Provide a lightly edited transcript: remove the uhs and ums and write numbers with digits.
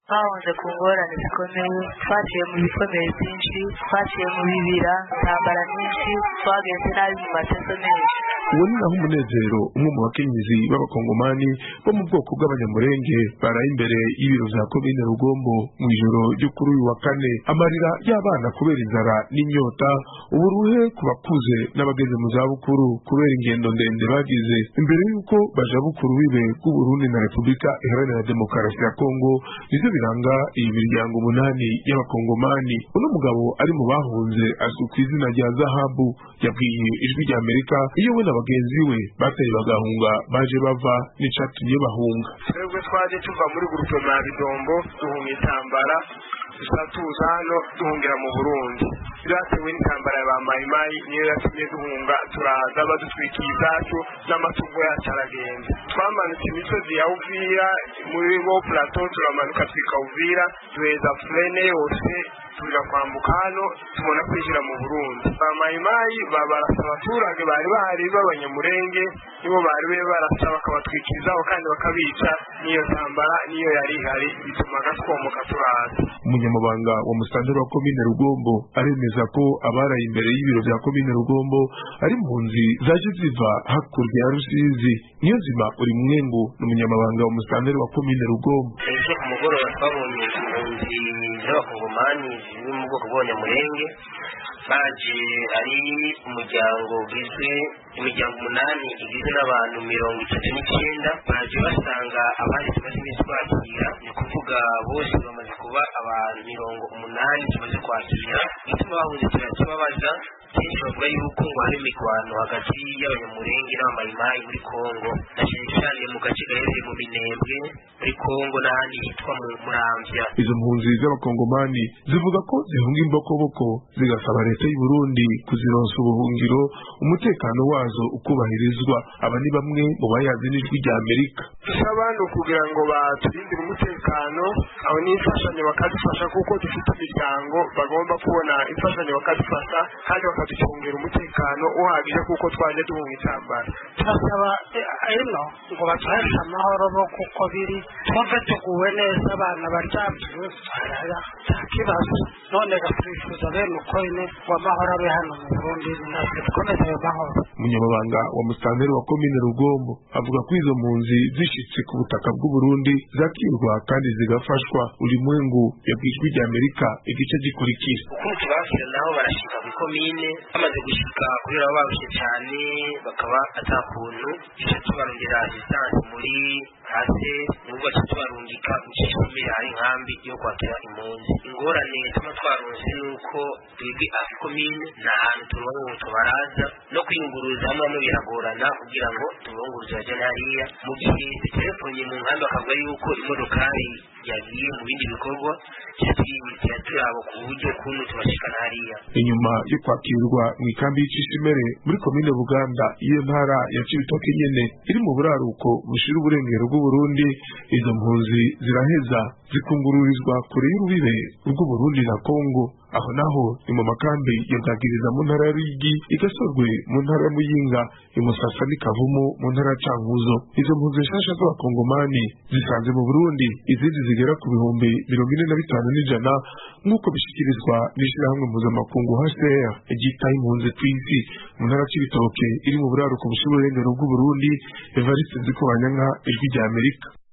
twahunze ku ngorane zikomeye, twaciye mu bikomeye byinshi, twaciye mu bibira, intambara nyinshi, twagenze nabi mu mateso menshi. Uwo ni naho Umunezero, umwe mu bakenyezi b'abakongomani bo mu bwoko bw'abanyamurenge, baraye imbere y'ibiro vya komine Rugombo mu ijoro ryo kuri uyu wa kane. Amarira y'abana kubera inzara n'inyota, uburuhe ku bakuze n'abageze mu zabukuru kubera ingendo ndende bagize imbere y'uko baja bukuru bibe bw'Uburundi na Repubulika Iharanira Demokarasi ya Kongo, nivyo biranga iyi miryango umunani y'abakongomani. Uno mugabo ari mu bahunze azwi ku izina rya Zahabu yabwiye Ijwi rya Amerika iyo we bagenzi we bateye bagahunga baje bava n'icatumye bahunga. Twebwe twaje tuva muri gurupe ya Bidombo duhunga intambara, tuza hano duhungira mu Burundi. Byatewe n'intambara ya Mayimayi niyo yatumye duhunga, turaza badutwikiye izacu n'amatungo yacu aragenda. Twamanutse imisozi ya Uvira muri bo plateau, turamanuka twika Uvira duheza Frene yose tuja kwambuka hano tubona kwinjira mu Burundi. Mayimayi barasa abaturage bari bahari b'abanyamurenge, nibo bari barasa bakabatwikirizaho kandi bakabica. Niyo ntambara niyo yari ihari bituma gatwomoka turaza. Umunyamabanga wa Musitanteri wa komine Rugombo aremeza ko abaraye imbere y'ibiro vya komine Rugombo ari impunzi zaje ziva hakurya ya Rusizi. Niyonzima uri mwengu n'umunyamabanga wa Musitanteri wa komine Rugombo. Ejo ku mugoroba twabonye impunzi z'abakongomani ziri mu bwoko bw'abanyamurenge baje ari umuryango ugizwe imiryango 8 igizwe n'abantu 39, baje basanga abandi tumaze iminsi kwakira, ni kuvuga bose bamaze kuba abantu 80 tumaze kwakira. Ituma bahunze turababaza kenshi bavuga yuko ngo hari imigwano hagati y'abanyamurenge n'abamayimayi muri Kongo, na cyane mu gace gaherereye mu Minembwe muri Kongo n'ahandi hitwa mu Muramvya. Izo mpunzi z'abakongomani zivuga ko zihunga imbokoboko zigasaba leta y'u Burundi kuzironsa ubuhungiro, umutekano wazo ukubahirizwa. Aba ni bamwe mu bayazi n'Ijwi rya Amerika. Abantu kugira ngo baturindire umutekano, aho n'imfashanyo bakadufasha kuko dufite imiryango bagomba kubona imfashanyo bakadufasha kandi bakaducungira umutekano uhagije kuko twaje duhunga intambara. Turasaba ino ngo batuheshe amahoro bo kuko biri twumve tuguwe neza, abana baryamye barara nta kibazo, none gatwifuza bene uko ine w'amahoro abe hano mu Burundi natwe dukomeze ayo mahoro. Umunyamabanga wa Musitanteri wa komine Rugombo avuga ko izo mpunzi zishitse ku butaka bw'u Burundi zakirwa kandi zigafashwa. Uri mwengu yabwiye Ijwi rya Amerika igice gikurikira. Ukuntu tubakira naho barashika ku komine, bamaze gushika kubera barushye cyane bakaba atakuntu icyo tubarondera distance muri hasi nubwo tubarungika ucishimira ari nkambi yo kwakira impunzi. Ingorane tuma twaronse nuko twebwe akomine na hantu turongo tubaraza no kwiyunguruza hamwe biragorana kugira ngo tubunguruze aje hariya. Mu gihe telefone mu nkambi akavuga yuko imodokari yagiye mu bindi bikorwa turabo ku buryo kuntu tubashikana hariya. Inyuma yo kwakirwa mu ikambi y'Icishimere muri komine Buganda, iyo ntara ya Cibitoke nyene iri mu buraruko bushira uburengero bw'u Burundi, izo mpunzi ziraheza zikungururizwa kure y'urubibe rw'u Burundi na Kongo. Aho naho ni mu makambi ya Bwagiriza mu ntara ya Ruyigi, Igasorwe mu ntara ya Muyinga, Imusasa n'Ikavumu mu ntara ya Cankuzo. Izo mpunzi nshasha z'abakongomani zisanze mu Burundi izindi zigera ku bihumbi 45 nk'uko bishikirizwa n'ishirahamwe mpuzamakungu HCR ryitaye impunzi kw'isi. Mu ntara ya Cibitoke iri mu buraruko bushira uburengero bw'u Burundi, Evariste Nzikobanyanka, Ijwi rya Amerika.